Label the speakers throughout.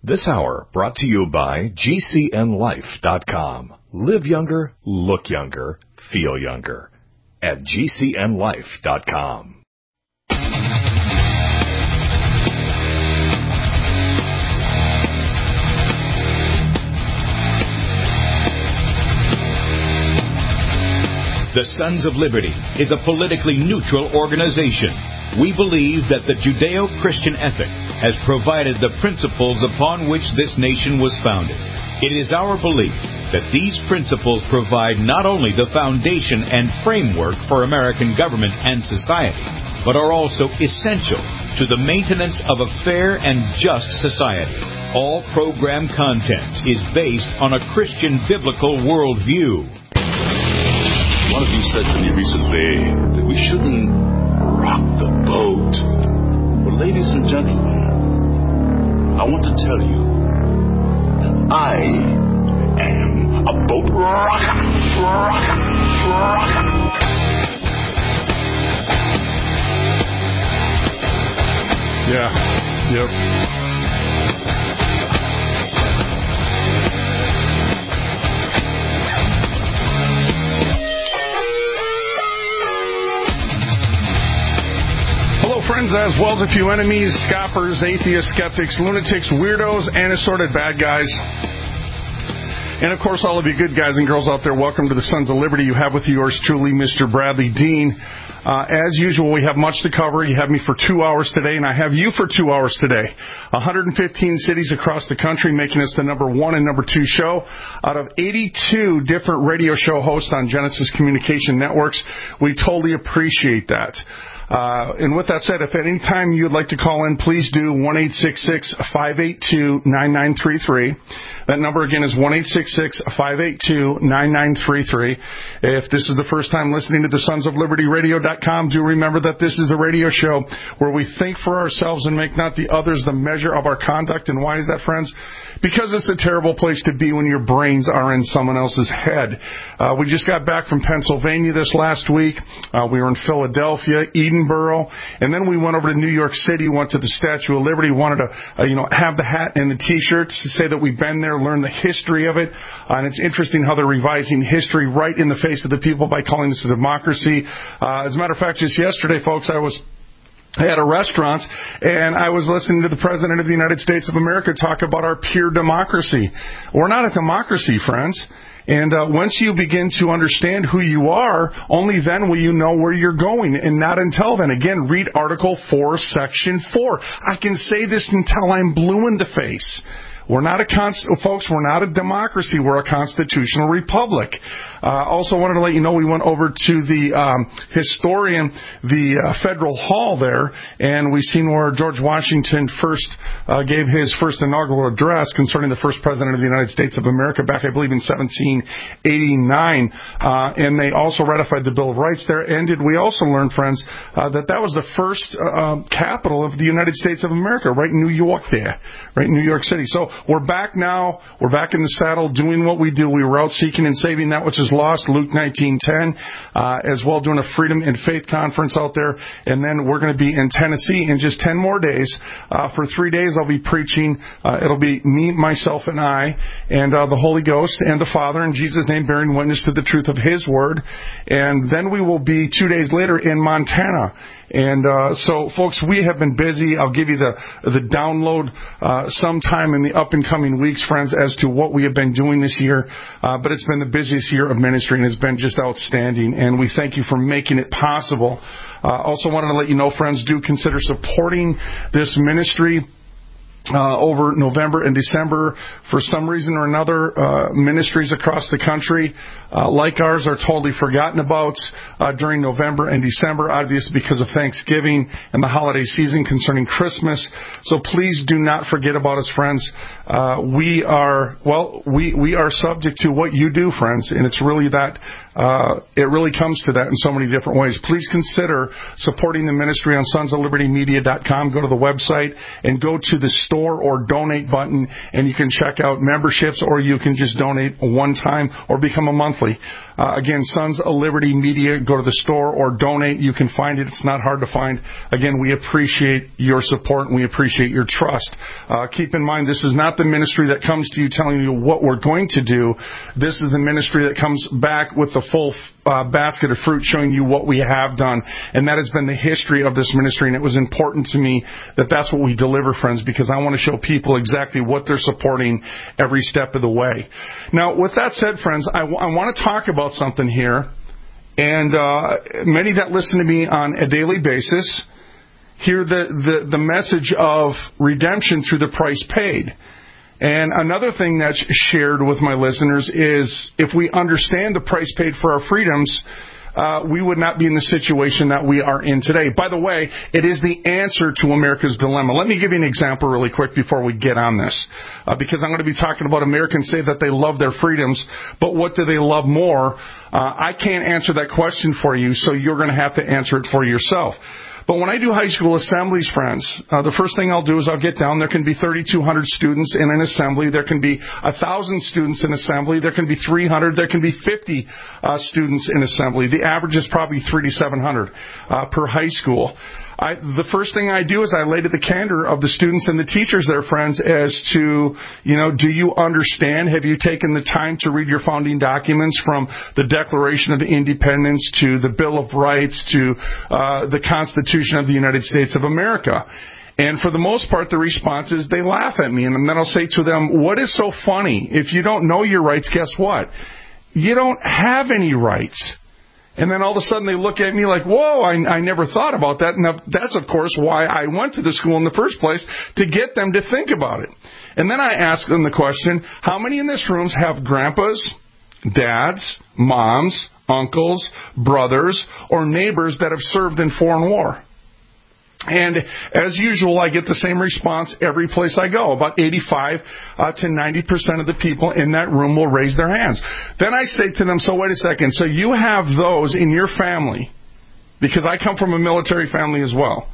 Speaker 1: This hour brought to you by GCNLife.com. Live younger, look younger, feel younger. At GCNLife.com. The Sons of Liberty is a politically neutral organization. We believe that the Judeo-Christian ethic has provided the principles upon which this nation was founded. It is our belief that these principles provide not only the foundation and framework for American government and society, but are also essential to the maintenance of a fair and just society. All program content is based on a Christian biblical worldview.
Speaker 2: One of you said to me recently that we shouldn't rock the boat. Well, ladies and gentlemen, I want to tell you that I am a boat rocker.
Speaker 3: Yeah. Yep. Friends, as well as a few enemies, scoffers, atheists, skeptics, lunatics, weirdos, and assorted bad guys. And, of course, all of you good guys and girls out there, welcome to the Sons of Liberty. You have with you yours truly, Mr. Bradley Dean. As usual, we have much to cover. You have me for 2 hours today, and I have you for 2 hours today. 115 cities across the country, making us the number 1 and number 2 show out of 82 different radio show hosts on Genesis Communication Networks. We totally appreciate that. And with that said, if at any time you'd like to call in, please do 1-866-582-9933. That number again is 1-866-582-9933. If this is the first time listening to the Sons of Liberty Radio.com, do remember that this is a radio show where we think for ourselves and make not the others the measure of our conduct. And why is that, friends? Because it's a terrible place to be when your brains are in someone else's head. We just got back from Pennsylvania this last week. We were in Philadelphia, Edinburgh, and then we went over to New York City, went to the Statue of Liberty, wanted to have the hat and the T-shirts to say that we've been there, learn the history of it. And it's interesting how they're revising history right in the face of the people by calling this a democracy. As a matter of fact, just yesterday, folks, I had a restaurant, and I was listening to the President of the United States of America talk about our pure democracy. We're not a democracy, friends. And once you begin to understand who you are, only then will you know where you're going, and not until then. Again, read Article 4, Section 4. I can say this until I'm blue in the face. We're not folks, we're not a democracy. We're a constitutional republic. Also wanted to let you know we went over to the historian, the Federal Hall there, and we seen where George Washington first gave his first inaugural address concerning the first president of the United States of America back, I believe, in 1789. And they also ratified the Bill of Rights there. And did we also learn, friends, that was the first capital of the United States of America, right in New York there, right in New York City. So we're back now. We're back in the saddle doing what we do. We were out seeking and saving that which is lost, Luke 19:10, as well doing a Freedom and Faith conference out there. And then we're going to be in Tennessee in just 10 more days. For 3 days I'll be preaching. It'll be me, myself, and I, and the Holy Ghost and the Father in Jesus' name bearing witness to the truth of His Word. And then we will be 2 days later in Montana. And so, folks, we have been busy. I'll give you the download sometime in the up and coming weeks, friends, as to what we have been doing this year. But it's been the busiest year of ministry, and it's been just outstanding. And we thank you for making it possible. Also wanted to let you know, friends, do consider supporting this ministry. Over November and December, for some reason or another, ministries across the country like ours are totally forgotten about during November and December, obviously because of Thanksgiving and the holiday season concerning Christmas. So please do not forget about us, friends. We are subject to what you do, friends, and it's really that. It really comes to that in so many different ways. Please consider supporting the ministry on sonsoflibertymedia.com. Go to the website and go to the store store or donate button, and you can check out memberships, or you can just donate one time or become a monthly. Again, Sons of Liberty Media, go to the store or donate. You can find it. It's not hard to find. Again, we appreciate your support and we appreciate your trust. Keep in mind, this is not the ministry that comes to you telling you what we're going to do. This is the ministry that comes back with the full basket of fruit showing you what we have done. And that has been the history of this ministry. And it was important to me that that's what we deliver, friends, because I want to show people exactly what they're supporting every step of the way. Now, with that said, friends, I want to talk about something here. And many that listen to me on a daily basis hear the message of redemption through the price paid. And another thing that's shared with my listeners is if we understand the price paid for our freedoms, we would not be in the situation that we are in today. By the way, it is the answer to America's dilemma. Let me give you an example really quick before we get on this, because I'm going to be talking about Americans say that they love their freedoms, but what do they love more? I can't answer that question for you, so you're going to have to answer it for yourself. But when I do high school assemblies, friends, the first thing I'll do is I'll get down. There can be 3,200 students in an assembly. There can be 1,000 students in assembly. There can be 300. There can be 50 students in assembly. The average is probably 300 to 700 per high school. The first thing I do is I lay to the candor of the students and the teachers there, friends, as to, do you understand? Have you taken the time to read your founding documents from the Declaration of Independence to the Bill of Rights to the Constitution of the United States of America? And for the most part, the response is they laugh at me. And then I'll say to them, what is so funny? If you don't know your rights, guess what? You don't have any rights. And then all of a sudden they look at me like, whoa, I never thought about that. And that's, of course, why I went to the school in the first place, to get them to think about it. And then I ask them the question, how many in this room have grandpas, dads, moms, uncles, brothers, or neighbors that have served in foreign war? And as usual, I get the same response every place I go. About 85 to 90% of the people in that room will raise their hands. Then I say to them, so wait a second, so you have those in your family, because I come from a military family as well.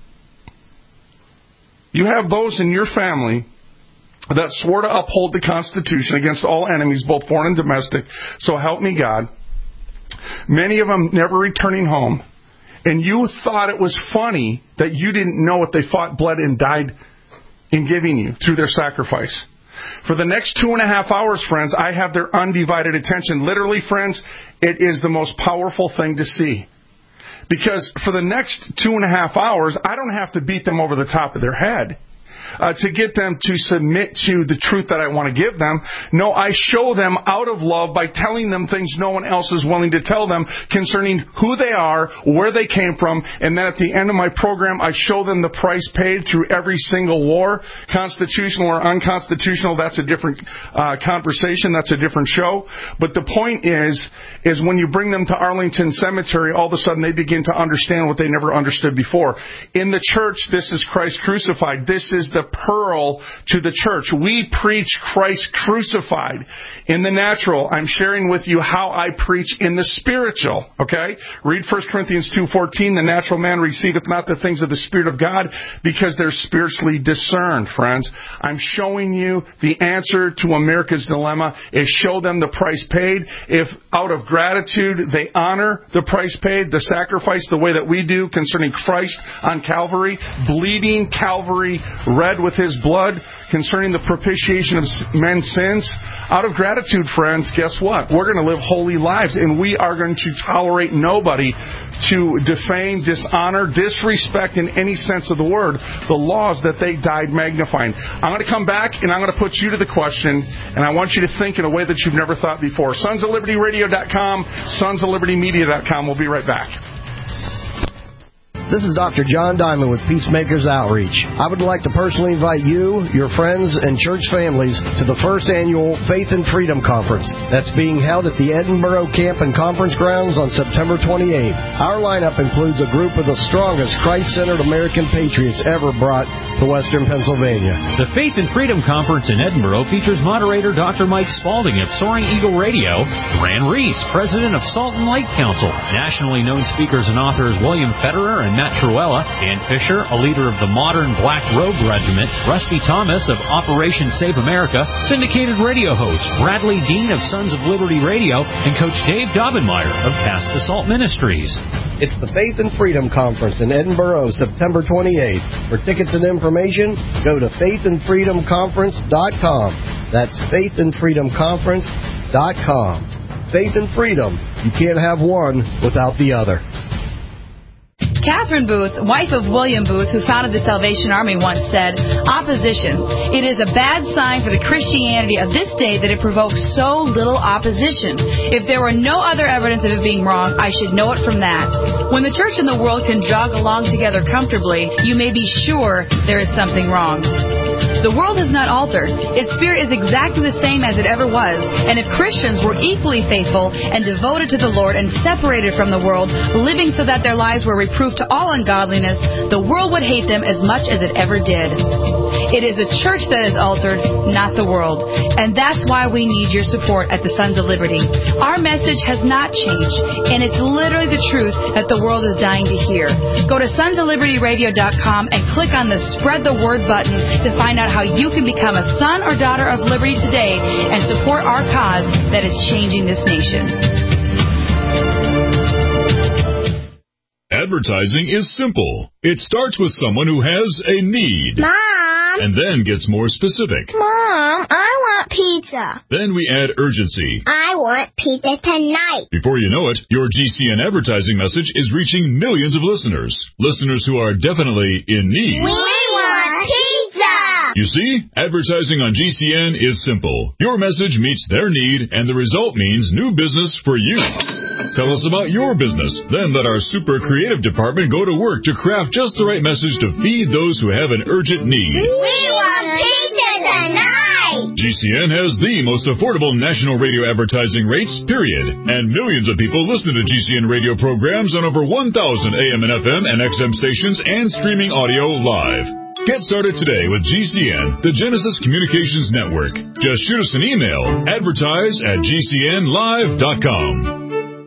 Speaker 3: You have those in your family that swore to uphold the Constitution against all enemies, both foreign and domestic, so help me God. Many of them never returning home. And you thought it was funny that you didn't know what they fought, bled, and died in giving you through their sacrifice. For the next 2.5 hours, friends, I have their undivided attention. Literally, friends, it is the most powerful thing to see. Because for the next 2.5 hours, I don't have to beat them over the top of their head to get them to submit to the truth that I want to give them. No, I show them out of love by telling them things no one else is willing to tell them concerning who they are, where they came from, and then at the end of my program, I show them the price paid through every single war, constitutional or unconstitutional. That's a different conversation. That's a different show. But the point is when you bring them to Arlington Cemetery, all of a sudden they begin to understand what they never understood before. In the church, this is Christ crucified. This is the pearl to the church. We preach Christ crucified. In the natural, I'm sharing with you how I preach in the spiritual. Okay? Read 1 Corinthians 2:14. The natural man receiveth not the things of the Spirit of God because they're spiritually discerned, friends. I'm showing you the answer to America's dilemma is show them the price paid. If out of gratitude they honor the price paid, the sacrifice, the way that we do concerning Christ on Calvary, bleeding Calvary red with His blood, concerning the propitiation of men's sins. Out of gratitude, friends, guess what? We're going to live holy lives, and we are going to tolerate nobody to defame, dishonor, disrespect in any sense of the word the laws that they died magnifying. I'm going to come back, and I'm going to put you to the question, and I want you to think in a way that you've never thought before. SonsOfLibertyRadio.com, SonsOfLibertyMedia.com. We'll be right back.
Speaker 4: This is Dr. John Diamond with Peacemakers Outreach. I would like to personally invite you, your friends, and church families to the first annual Faith and Freedom Conference that's being held at the Edinboro Camp and Conference Grounds on September 28th. Our lineup includes a group of the strongest Christ-centered American patriots ever brought to Western Pennsylvania.
Speaker 5: The Faith and Freedom Conference in Edinboro features moderator Dr. Mike Spalding of Soaring Eagle Radio, Fran Reese, president of Salt and Lake Council, nationally known speakers and authors William Federer and Matt Truella, Dan Fisher, a leader of the modern Black Robe Regiment, Rusty Thomas of Operation Save America, syndicated radio host Bradley Dean of Sons of Liberty Radio, and Coach Dave Daubenmire of Cast the Salt Ministries.
Speaker 4: It's the Faith and Freedom Conference in Edinburgh, September 28th. For tickets and information, go to faithandfreedomconference.com. That's faithandfreedomconference.com. Faith and freedom. You can't have one without the other.
Speaker 6: Catherine Booth, wife of William Booth, who founded the Salvation Army, once said, "Opposition. It is a bad sign for the Christianity of this day that it provokes so little opposition. If there were no other evidence of it being wrong, I should know it from that. When the church and the world can jog along together comfortably, you may be sure there is something wrong." The world has not altered. Its spirit is exactly the same as it ever was. And if Christians were equally faithful and devoted to the Lord and separated from the world, living so that their lives were reproof to all ungodliness, the world would hate them as much as it ever did. It is the church that is altered, not the world. And that's why we need your support at the Sons of Liberty. Our message has not changed, and it's literally the truth that the world is dying to hear. Go to sonsoflibertyradio.com and click on the Spread the Word button to find out how you can become a son or daughter of liberty today and support our cause that is changing this nation.
Speaker 7: Advertising is simple. It starts with someone who has a need.
Speaker 8: Mom!
Speaker 7: And then gets more specific.
Speaker 8: Mom, I want pizza.
Speaker 7: Then we add urgency.
Speaker 8: I want pizza tonight.
Speaker 7: Before you know it, your GCN advertising message is reaching millions of listeners. Listeners who are definitely in need.
Speaker 8: We want pizza!
Speaker 7: You see, advertising on GCN is simple. Your message meets their need, and the result means new business for you. Tell us about your business. Then let our super creative department go to work to craft just the right message to feed those who have an urgent need.
Speaker 8: We want pizza tonight!
Speaker 7: GCN has the most affordable national radio advertising rates, period. And millions of people listen to GCN radio programs on over 1,000 AM and FM and XM stations and streaming audio live. Get started today with GCN, the Genesis Communications Network. Just shoot us an email, advertise@gcnlive.com.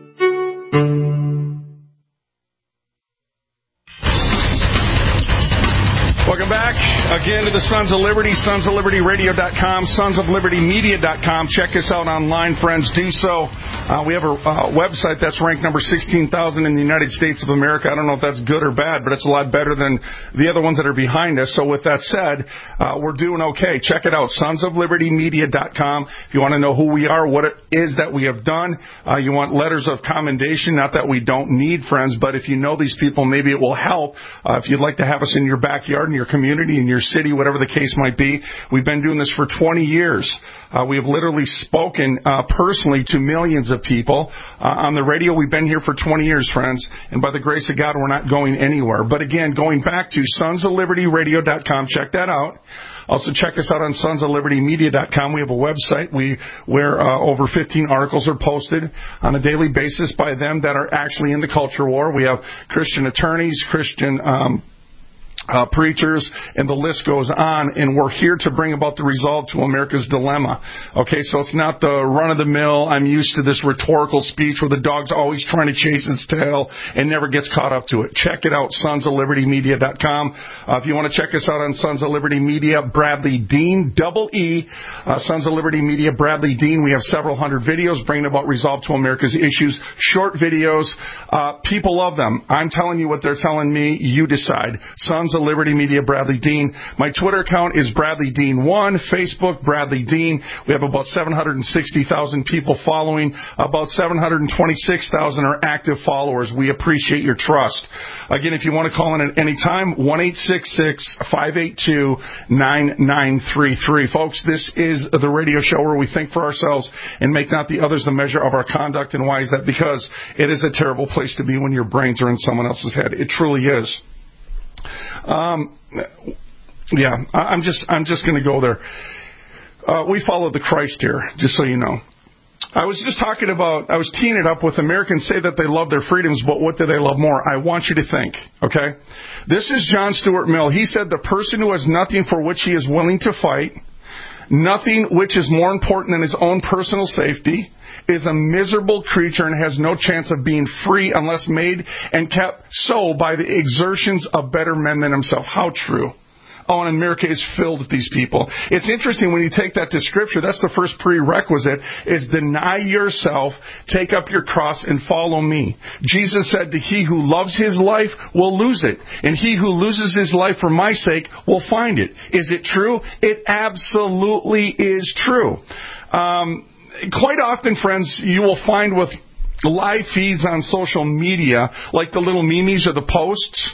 Speaker 3: Welcome back again to the Sons of Liberty, sonsoflibertyradio.com, sonsoflibertymedia.com. Check us out online, friends. Do so. We have a website that's ranked number 16,000 in the United States of America. I don't know if that's good or bad, but it's a lot better than the other ones that are behind us. So with that said, we're doing okay. Check it out, sonsoflibertymedia.com. If you want to know who we are, what it is that we have done, you want letters of commendation, not that we don't need friends, but if you know these people, maybe it will help. If you'd like to have us in your backyard, in your community, in your city, whatever the case might be. We've been doing this for 20 years. We have literally spoken personally to millions of people. On the radio, we've been here for 20 years, friends, and by the grace of God, we're not going anywhere. But again, going back to sonsoflibertyradio.com, check that out. Also, check us out on sonsoflibertymedia.com. We have a website where over 15 articles are posted on a daily basis by them that are actually in the culture war. We have Christian attorneys, Christian preachers, and the list goes on, and we're here to bring about the resolve to America's dilemma. Okay, so it's not the run-of-the-mill, I'm used to this rhetorical speech where the dog's always trying to chase its tail and never gets caught up to it. Check it out, sonsoflibertymedia.com. If you want to check us out on Sons of Liberty Media, Bradley Dean, double E, Sons of Liberty Media, Bradley Dean. We have several hundred videos bringing about resolve to America's issues, short videos. People love them. I'm telling you what they're telling me. You decide. Sons of Liberty Media, Bradley Dean. My Twitter account is Bradley Dean1. Facebook, Bradley Dean. We have about 760,000 people following. About 726,000 are active followers. We appreciate your trust. Again, if you want to call in at any time, 1-866-582-9933. Folks, this is the radio show where we think for ourselves and make not the others the measure of our conduct. And why is that? Because it is a terrible place to be when your brains are in someone else's head. It truly is. I'm just going to go there. We follow the Christ here, just so you know. I was teeing it up with Americans say that they love their freedoms, but what do they love more? I want you to think, okay? This is John Stuart Mill. He said the person who has nothing for which he is willing to fight nothing which is more important than his own personal safety, is a miserable creature and has no chance of being free unless made and kept so by the exertions of better men than himself. How true. Oh, and America is filled with these people. It's interesting when you take that to Scripture, that's the first prerequisite, is deny yourself, take up your cross, and follow me. Jesus said that he who loves his life will lose it, and he who loses his life for my sake will find it. Is it true? It absolutely is true. Quite often, friends, you will find with live feeds on social media, like the little memes or the posts,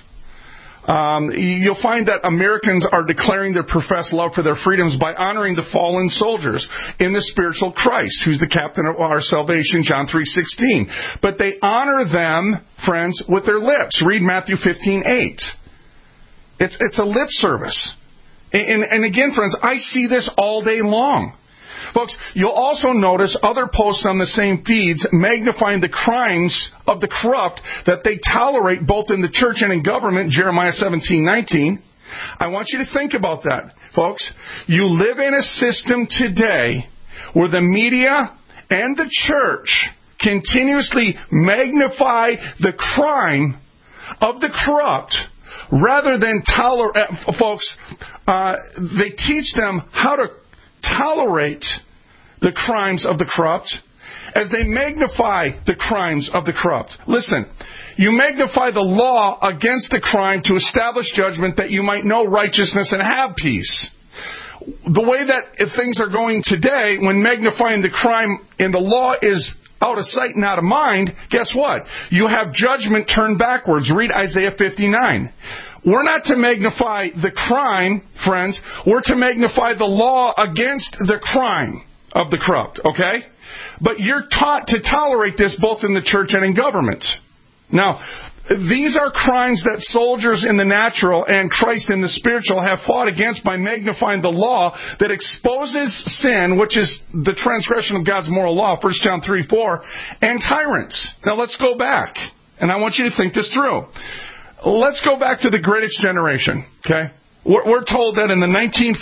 Speaker 3: you'll find that Americans are declaring their professed love for their freedoms by honoring the fallen soldiers in the spiritual Christ, who's the captain of our salvation, John 3:16. But they honor them, friends, with their lips. Read Matthew 15:8. It's a lip service. And again, friends, I see this all day long. Folks, you'll also notice other posts on the same feeds magnifying the crimes of the corrupt that they tolerate both in the church and in government, Jeremiah 17:19. I want you to think about that, folks. You live in a system today where the media and the church continuously magnify the crime of the corrupt rather than tolerate. Folks, they teach them how to tolerate the crimes of the corrupt as they magnify the crimes of the corrupt. Listen, you magnify the law against the crime to establish judgment that you might know righteousness and have peace. The way that things are going today, when magnifying the crime in the law is out of sight and out of mind, guess what? You have judgment turned backwards. Read Isaiah 59. We're not to magnify the crime, friends. We're to magnify the law against the crime of the corrupt, okay? But you're taught to tolerate this both in the church and in government. Now, these are crimes that soldiers in the natural and Christ in the spiritual have fought against by magnifying the law that exposes sin, which is the transgression of God's moral law, 1 John 3:4, and tyrants. Now let's go back, and I want you to think this through. Let's go back to the greatest generation, okay? We're told that in the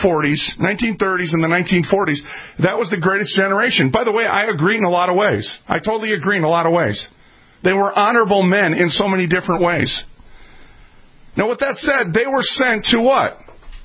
Speaker 3: 1930s and the 1940s, that was the greatest generation. By the way, I agree in a lot of ways. I totally agree in a lot of ways. They were honorable men in so many different ways. Now, with that said, they were sent to what?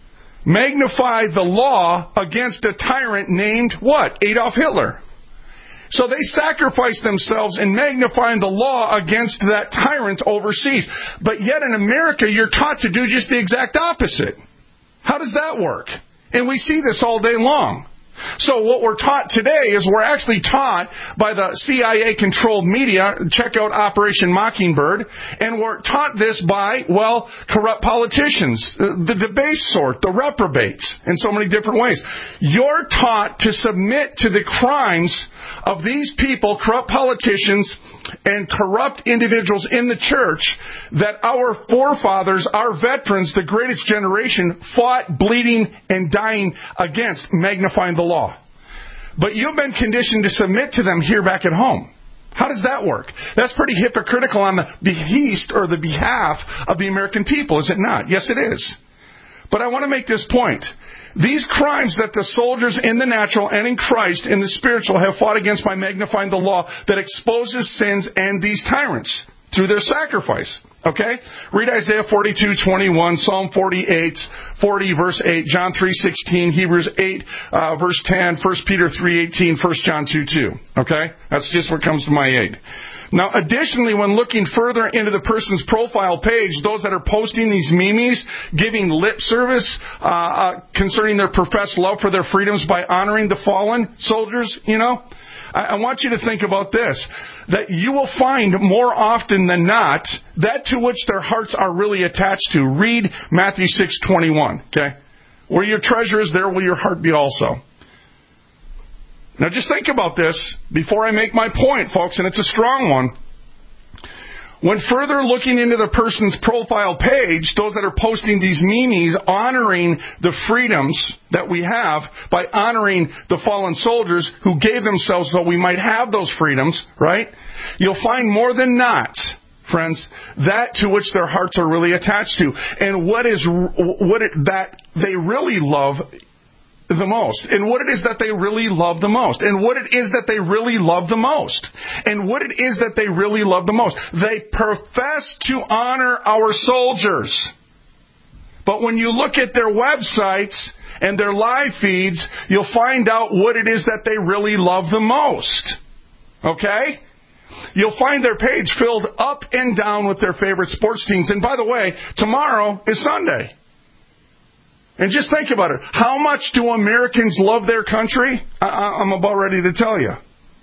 Speaker 3: Magnify the law against a tyrant named what? Adolf Hitler. So they sacrificed themselves in magnifying the law against that tyrant overseas. But yet in America, you're taught to do just the exact opposite. How does that work? And we see this all day long. So what we're taught today is we're actually taught by the CIA-controlled media, check out Operation Mockingbird, and we're taught this by, well, corrupt politicians, the debased sort, the reprobates, in so many different ways. You're taught to submit to the crimes of these people, corrupt politicians, and corrupt individuals in the church that our forefathers, our veterans, the greatest generation, fought, bleeding, and dying against, magnifying the law. But you've been conditioned to submit to them here back at home. How does that work? That's pretty hypocritical on the behest or the behalf of the American people, is it not? Yes, it is. But I want to make this point. These crimes that the soldiers in the natural and in Christ in the spiritual have fought against by magnifying the law that exposes sins and these tyrants through their sacrifice. Okay? Read Isaiah 42:21, Psalm 40 verse 8, John 3:16, Hebrews 8 verse 10, 1 Peter 3:18, 1 John 2:2. Okay? That's just what comes to my aid. Now, additionally, when looking further into the person's profile page, those that are posting these memes, giving lip service concerning their professed love for their freedoms by honoring the fallen soldiers, I want you to think about this, that you will find more often than not that to which their hearts are really attached to. Read Matthew 6:21, okay? Where your treasure is, there will your heart be also. Now just think about this before I make my point, folks, and it's a strong one. When further looking into the person's profile page, those that are posting these memes honoring the freedoms that we have by honoring the fallen soldiers who gave themselves so we might have those freedoms, right? You'll find more than not, friends, that to which their hearts are really attached to. And that they really love the most, and what it is that they really love the most, and what it is that they really love the most, and what it is that they really love the most. They profess to honor our soldiers. But when you look at their websites and their live feeds, you'll find out what it is that they really love the most. Okay? You'll find their page filled up and down with their favorite sports teams. And by the way, tomorrow is Sunday. And just think about it. How much do Americans love their country? I'm about ready to tell you.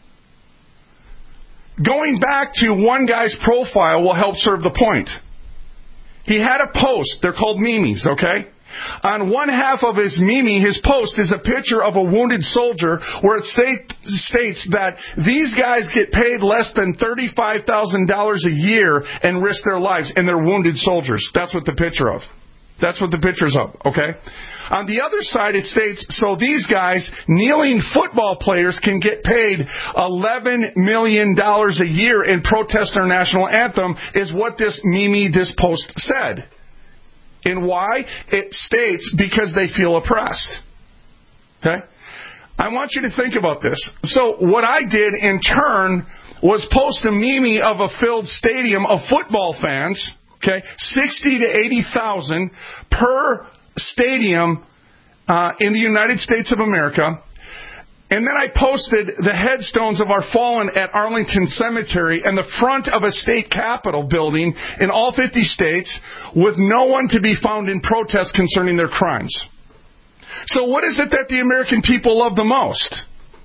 Speaker 3: Going back to one guy's profile will help serve the point. He had a post. They're called memes, okay? On one half of his his post is a picture of a wounded soldier where it states that these guys get paid less than $35,000 a year and risk their lives, and they're wounded soldiers. That's what the picture of. That's what the picture's of, okay? On the other side, it states, so these guys, kneeling football players, can get paid $11 million a year and protest our national anthem, is what this post said. And why? It states because they feel oppressed. Okay? I want you to think about this. So what I did in turn was post a meme of a filled stadium of football fans, okay, 60 to 80,000 per stadium in the United States of America. And then I posted the headstones of our fallen at Arlington Cemetery and the front of a state capitol building in all 50 states with no one to be found in protest concerning their crimes. So what is it that the American people love the most?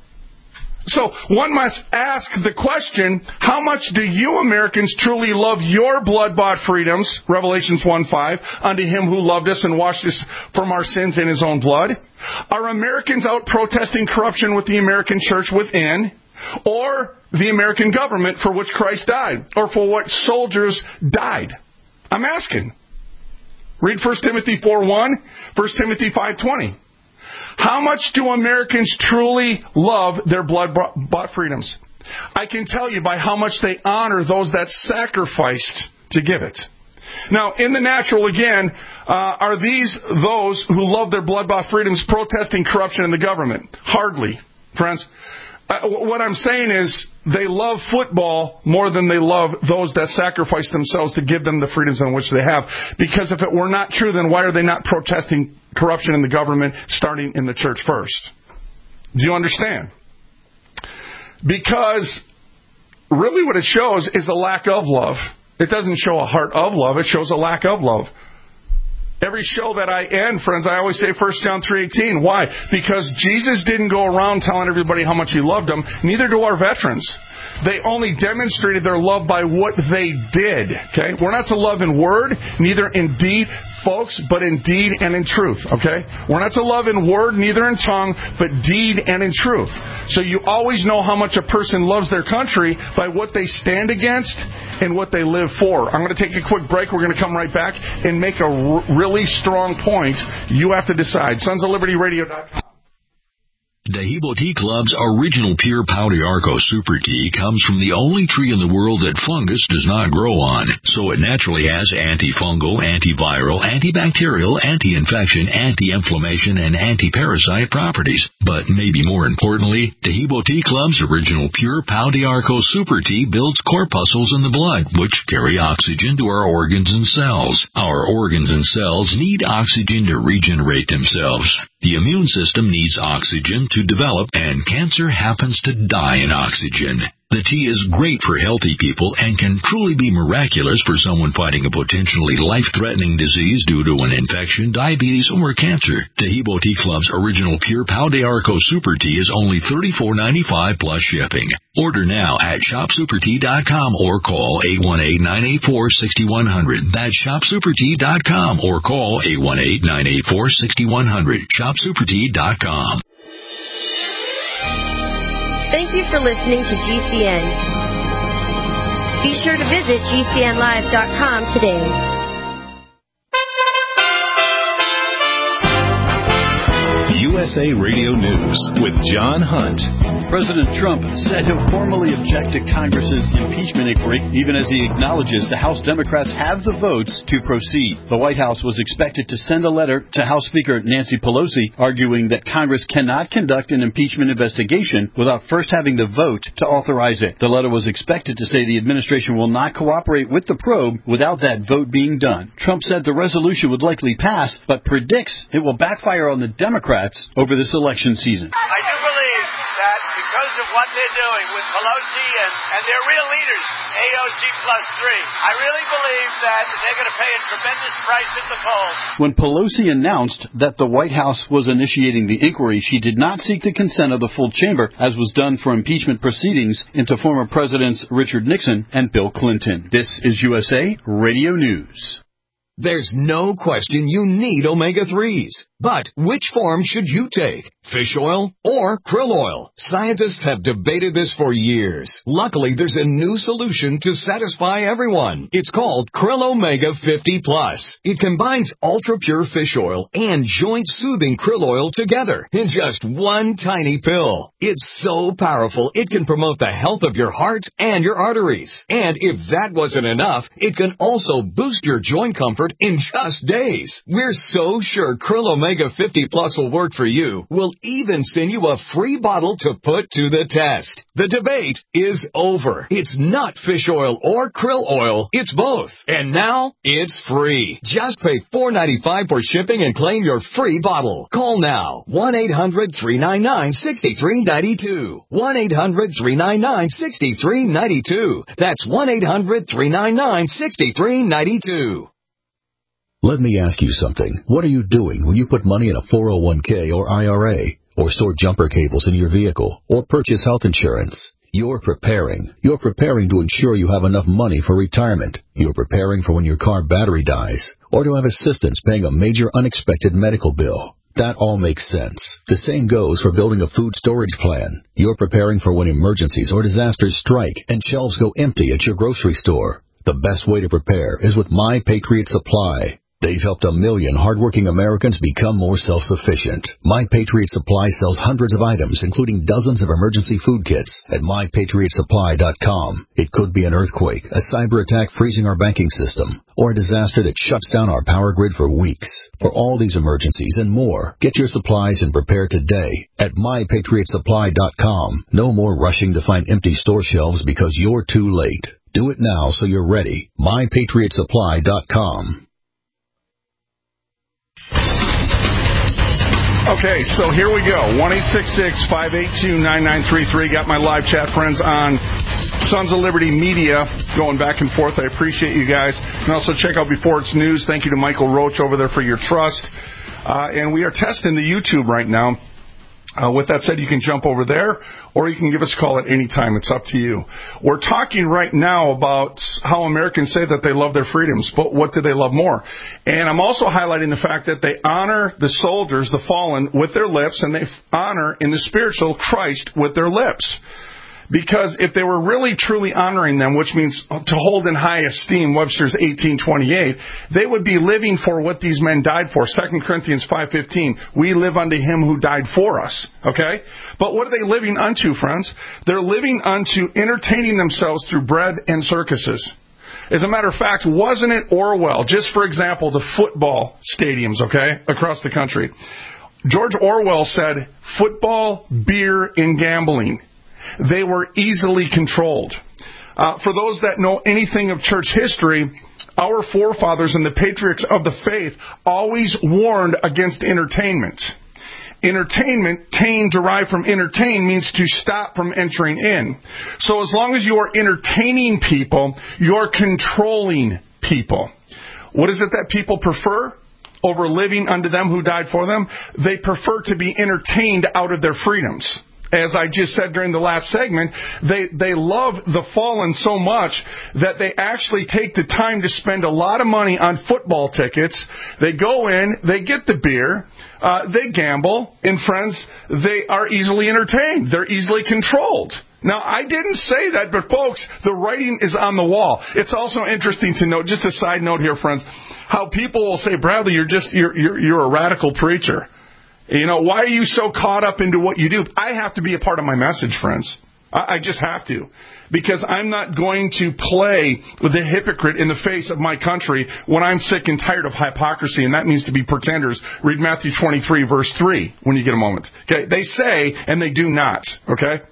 Speaker 3: So one must ask the question, how much do you Americans truly love your blood-bought freedoms, Revelations 1:5, unto him who loved us and washed us from our sins in his own blood? Are Americans out protesting corruption with the American church within, or the American government for which Christ died, or for what soldiers died? I'm asking. Read 1 Timothy 4:1, 1 Timothy 5:20. How much do Americans truly love their blood-bought freedoms? I can tell you by how much they honor those that sacrificed to give it. Now, in the natural, again, are these those who love their blood-bought freedoms protesting corruption in the government? Hardly, friends. What I'm saying is they love football more than they love those that sacrifice themselves to give them the freedoms on which they have. Because if it were not true, then why are they not protesting corruption in the government, starting in the church first? Do you understand? Because really what it shows is a lack of love. It doesn't show a heart of love. It shows a lack of love. Every show that I end, friends, I always say 1 John 3:18. Why? Because Jesus didn't go around telling everybody how much he loved them. Neither do our veterans. They only demonstrated their love by what they did. Okay? We're not to love in word, neither in deed, folks, but in deed and in truth. Okay? We're not to love in word, neither in tongue, but deed and in truth. So you always know how much a person loves their country by what they stand against and what they live for. I'm going to take a quick break. We're going to come right back and make a really strong point. You have to decide. SonsOfLibertyRadio.com.
Speaker 9: Dehibo Tea Club's original pure Pau d'Arco Super Tea comes from the only tree in the world that fungus does not grow on, so it naturally has antifungal, antiviral, antibacterial, anti-infection, anti-inflammation, and anti-parasite properties. But maybe more importantly, Dehibo Tea Club's original pure Pau d'Arco Super Tea builds corpuscles in the blood, which carry oxygen to our organs and cells. Our organs and cells need oxygen to regenerate themselves. The immune system needs oxygen to develop, and cancer happens to die in oxygen. The tea is great for healthy people and can truly be miraculous for someone fighting a potentially life-threatening disease due to an infection, diabetes, or cancer. Dehibo Tea Club's original pure Pau d'Arco Super Tea is only $34.95 plus shipping. Order now at ShopSuperTea.com or call 818-984-6100. That's ShopSuperTea.com or call 818-984-6100. ShopSuperTea.com.
Speaker 10: Thank you for listening to GCN. Be sure to visit GCNlive.com today.
Speaker 1: USA Radio News with John Hunt.
Speaker 11: President Trump said he'll formally object to Congress's impeachment inquiry, even as he acknowledges the House Democrats have the votes to proceed. The White House was expected to send a letter to House Speaker Nancy Pelosi arguing that Congress cannot conduct an impeachment investigation without first having the vote to authorize it. The letter was expected to say the administration will not cooperate with the probe without that vote being done. Trump said the resolution would likely pass, but predicts it will backfire on the Democrats over this election season.
Speaker 12: I do believe that because of what they're doing with Pelosi and their real leaders, AOC plus 3, I really believe that they're going to pay a tremendous price at the polls.
Speaker 11: When Pelosi announced that the White House was initiating the inquiry, she did not seek the consent of the full chamber, as was done for impeachment proceedings into former Presidents Richard Nixon and Bill Clinton. This is USA Radio News.
Speaker 13: There's no question you need omega-3s. But which form should you take? Fish oil or krill oil? Scientists have debated this for years. Luckily, there's a new solution to satisfy everyone. It's called Krill Omega 50 Plus. It combines ultra-pure fish oil and joint-soothing krill oil together in just one tiny pill. It's so powerful, it can promote the health of your heart and your arteries. And if that wasn't enough, it can also boost your joint comfort in just days. We're so sure Krill Omega 50 Plus will work for you. We'll even send you a free bottle to put to the test. The debate is over. It's not fish oil or krill oil. It's both. And now, it's free. Just pay $4.95 for shipping and claim your free bottle. Call now. 1-800-399-6392. 1-800-399-6392. That's 1-800-399-6392.
Speaker 9: Let me ask you something. What are you doing when you put money in a 401k or IRA, or store jumper cables in your vehicle, or purchase health insurance? You're preparing. You're preparing to ensure you have enough money for retirement. You're preparing for when your car battery dies, or to have assistance paying a major unexpected medical bill. That all makes sense. The same goes for building a food storage plan. You're preparing for when emergencies or disasters strike and shelves go empty at your grocery store. The best way to prepare is with My Patriot Supply. They've helped 1 million hardworking Americans become more self-sufficient. My Patriot Supply sells hundreds of items, including dozens of emergency food kits at MyPatriotSupply.com. It could be an earthquake, a cyber attack freezing our banking system, or a disaster that shuts down our power grid for weeks. For all these emergencies and more, get your supplies and prepare today at MyPatriotSupply.com. No more rushing to find empty store shelves because you're too late. Do it now so you're ready. MyPatriotSupply.com.
Speaker 3: Okay, so here we go. 1-866-582-9933. Got my live chat friends on Sons of Liberty Media going back and forth. I appreciate you guys. You can also check out Before It's News. Thank you to Michael Roach over there for your trust. And we are testing the YouTube right now. With that said, you can jump over there, or you can give us a call at any time. It's up to you. We're talking right now about how Americans say that they love their freedoms, but what do they love more? And I'm also highlighting the fact that they honor the soldiers, the fallen, with their lips, and they honor in the spiritual Christ with their lips. Because if they were really truly honoring them, which means to hold in high esteem, Webster's 1828, they would be living for what these men died for. 2 Corinthians 5:15, we live unto him who died for us. Okay? But what are they living unto, friends? They're living unto entertaining themselves through bread and circuses. As a matter of fact, wasn't it Orwell, just for example, the football stadiums, okay, across the country? George Orwell said, football, beer, and gambling. They were easily controlled. For those that know anything of church history, our forefathers and the patriots of the faith always warned against entertainment. Entertainment, tain derived from entertain, means to stop from entering in. So as long as you are entertaining people, you're controlling people. What is it that people prefer over living unto them who died for them? They prefer to be entertained out of their freedoms. As I just said during the last segment, they love the fallen so much that they actually take the time to spend a lot of money on football tickets. They go in, they get the beer, they gamble, and friends, they are easily entertained. They're easily controlled. Now, I didn't say that, but folks, the writing is on the wall. It's also interesting to note, just a side note here, friends, how people will say, Bradley, you're a radical preacher. You know, why are you so caught up into what you do? I have to be a part of my message, friends. I just have to. Because I'm not going to play with the hypocrite in the face of my country when I'm sick and tired of hypocrisy, and that means to be pretenders. Read Matthew 23, verse 3, when you get a moment. Okay? They say, and they do not. Okay?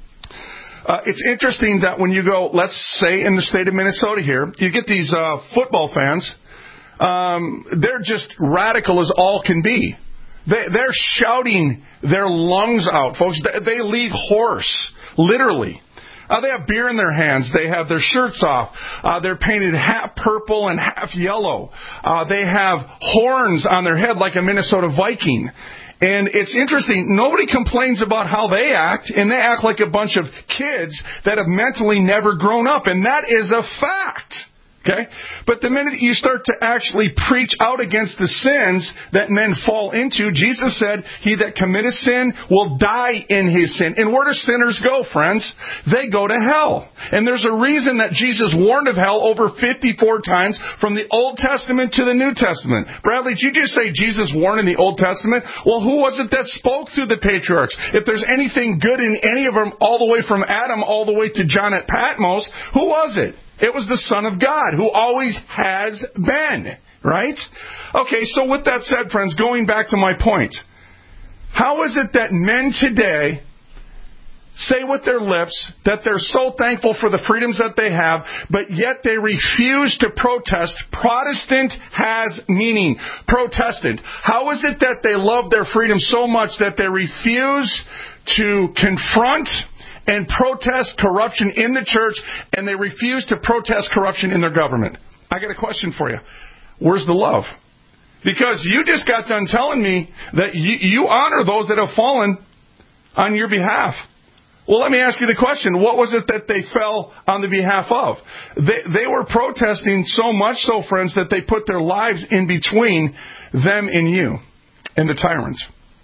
Speaker 3: It's interesting that when you go, let's say in the state of Minnesota here, you get these football fans. They're just radical as all can be. They're shouting their lungs out, folks. They leave hoarse, literally. They have beer in their hands. They have their shirts off. They're painted half purple and half yellow. They have horns on their head like a Minnesota Viking. And it's interesting, nobody complains about how they act, and they act like a bunch of kids that have mentally never grown up, and that is a fact. Okay? But the minute you start to actually preach out against the sins that men fall into, Jesus said, he that committeth sin will die in his sin. And where do sinners go, friends? They go to hell. And there's a reason that Jesus warned of hell over 54 times from the Old Testament to the New Testament. Bradley, did you just say Jesus warned in the Old Testament? Well, who was it that spoke through the patriarchs? If there's anything good in any of them, all the way from Adam all the way to John at Patmos, who was it? It was the Son of God, who always has been, right? Okay, so with that said, friends, going back to my point, how is it that men today say with their lips that they're so thankful for the freedoms that they have, but yet they refuse to protest? Protestant has meaning. Protestant. How is it that they love their freedom so much that they refuse to confront and protest corruption in the church, and they refuse to protest corruption in their government? I got a question for you. Where's the love? Because you just got done telling me that you honor those that have fallen on your behalf. Well, let me ask you the question. What was it that they fell on the behalf of? They were protesting so much so, friends, that they put their lives in between them and you and the tyrants.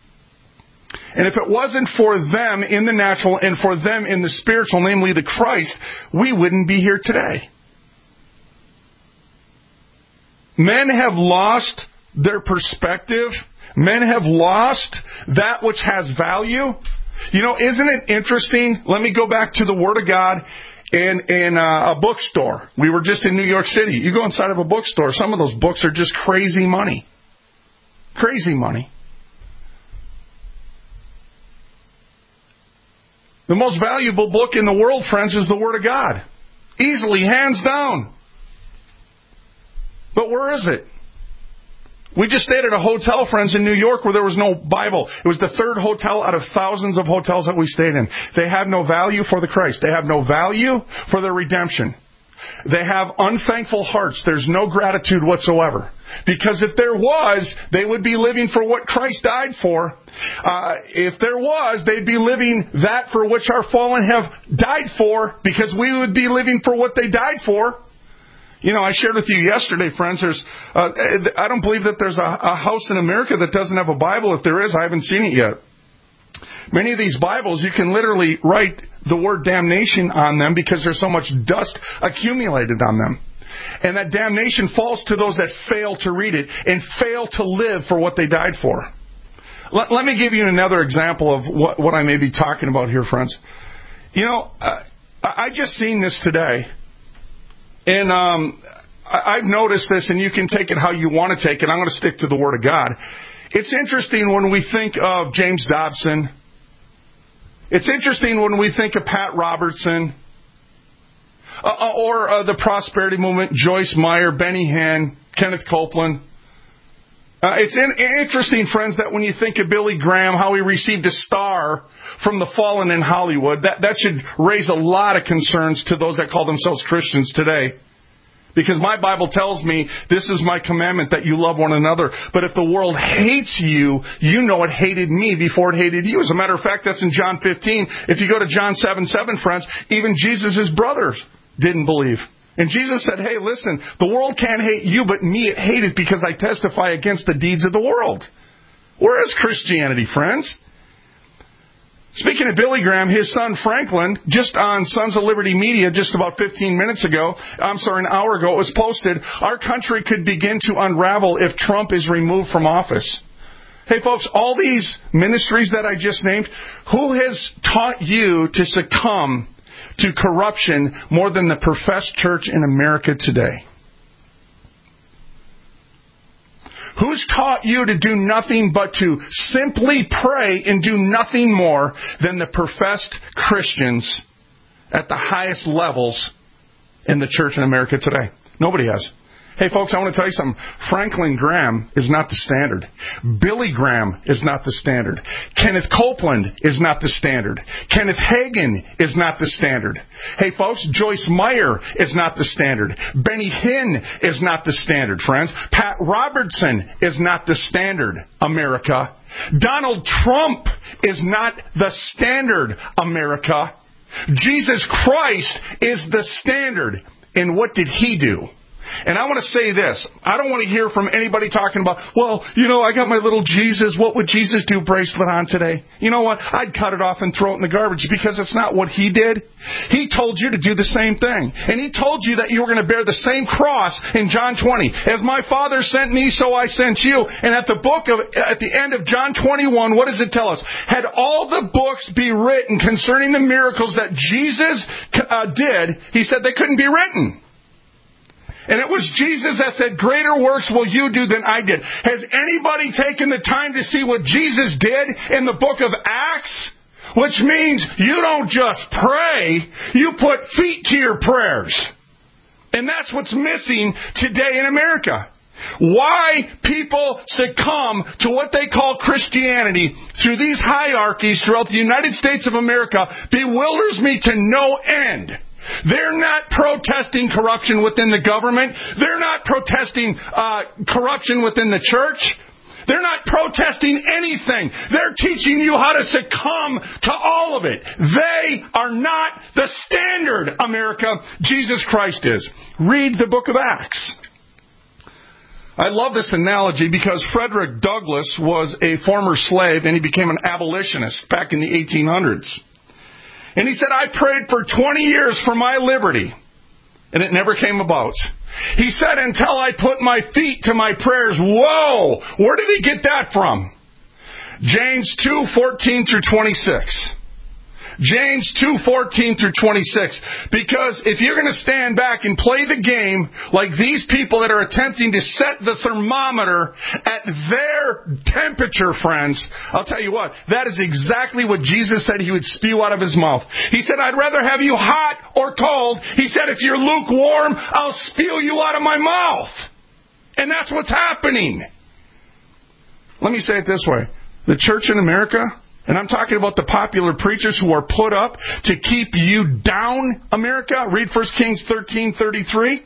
Speaker 3: And if it wasn't for them in the natural and for them in the spiritual, namely the Christ, we wouldn't be here today. Men have lost their perspective. Men have lost that which has value. You know, isn't it interesting? Let me go back to the Word of God in a bookstore. We were just in New York City. You go inside of a bookstore, some of those books are just crazy money. Crazy money. The most valuable book in the world, friends, is the Word of God. Easily, hands down. But where is it? We just stayed at a hotel, friends, in New York where there was no Bible. It was the third hotel out of thousands of hotels that we stayed in. They have no value for the Christ. They have no value for their redemption. They have unthankful hearts. There's no gratitude whatsoever. Because if there was, they would be living for what Christ died for. If there was, they'd be living that for which our fallen have died for, because we would be living for what they died for. You know, I shared with you yesterday, friends, I don't believe that there's a house in America that doesn't have a Bible. If there is, I haven't seen it yet. Many of these Bibles, you can literally write the word damnation on them because there's so much dust accumulated on them. And that damnation falls to those that fail to read it and fail to live for what they died for. Let me give you another example of what I may be talking about here, friends. You know, I just seen this today. And I've noticed this, and you can take it how you want to take it. I'm going to stick to the Word of God. It's interesting when we think of James Dobson. It's interesting when we think of Pat Robertson or the Prosperity Movement, Joyce Meyer, Benny Hinn, Kenneth Copeland. It's interesting, friends, that when you think of Billy Graham, how he received a star from the fallen in Hollywood, that should raise a lot of concerns to those that call themselves Christians today. Because my Bible tells me, this is my commandment, that you love one another. But if the world hates you, you know it hated me before it hated you. As a matter of fact, that's in John 15. If you go to John 7:7, friends, even Jesus' brothers didn't believe. And Jesus said, hey, listen, the world can't hate you, but me it hated because I testify against the deeds of the world. Where is Christianity, friends? Speaking of Billy Graham, his son Franklin, just on Sons of Liberty Media, just about an hour ago, it was posted, our country could begin to unravel if Trump is removed from office. Hey, folks, all these ministries that I just named, who has taught you to succumb to corruption more than the professed church in America today? Who's taught you to do nothing but to simply pray and do nothing more than the professed Christians at the highest levels in the church in America today? Nobody has. Hey, folks, I want to tell you something. Franklin Graham is not the standard. Billy Graham is not the standard. Kenneth Copeland is not the standard. Kenneth Hagin is not the standard. Hey, folks, Joyce Meyer is not the standard. Benny Hinn is not the standard, friends. Pat Robertson is not the standard, America. Donald Trump is not the standard, America. Jesus Christ is the standard. And what did he do? And I want to say this. I don't want to hear from anybody talking about, well, I got my little Jesus. What would Jesus do bracelet on today? You know what? I'd cut it off and throw it in the garbage because it's not what he did. He told you to do the same thing. And he told you that you were going to bear the same cross in John 20. As my Father sent me, so I sent you. And at the end of John 21, what does it tell us? Had all the books be written concerning the miracles that Jesus did, he said they couldn't be written. And it was Jesus that said, greater works will you do than I did. Has anybody taken the time to see what Jesus did in the book of Acts? Which means you don't just pray, you put feet to your prayers. And that's what's missing today in America. Why people succumb to what they call Christianity through these hierarchies throughout the United States of America bewilders me to no end. They're not protesting corruption within the government. They're not protesting corruption within the church. They're not protesting anything. They're teaching you how to succumb to all of it. They are not the standard, America. Jesus Christ is. Read the book of Acts. I love this analogy because Frederick Douglass was a former slave and he became an abolitionist back in the 1800s. And he said, I prayed for 20 years for my liberty, and it never came about. He said, until I put my feet to my prayers. Whoa! Where did he get that from? James 2:14 through 26. James 2:14 through 26. Because if you're going to stand back and play the game like these people that are attempting to set the thermometer at their temperature, friends, I'll tell you what, that is exactly what Jesus said he would spew out of his mouth. He said, I'd rather have you hot or cold. He said, if you're lukewarm, I'll spew you out of my mouth. And that's what's happening. Let me say it this way. The church in America, and I'm talking about the popular preachers who are put up to keep you down, America. Read 1 Kings 13:33.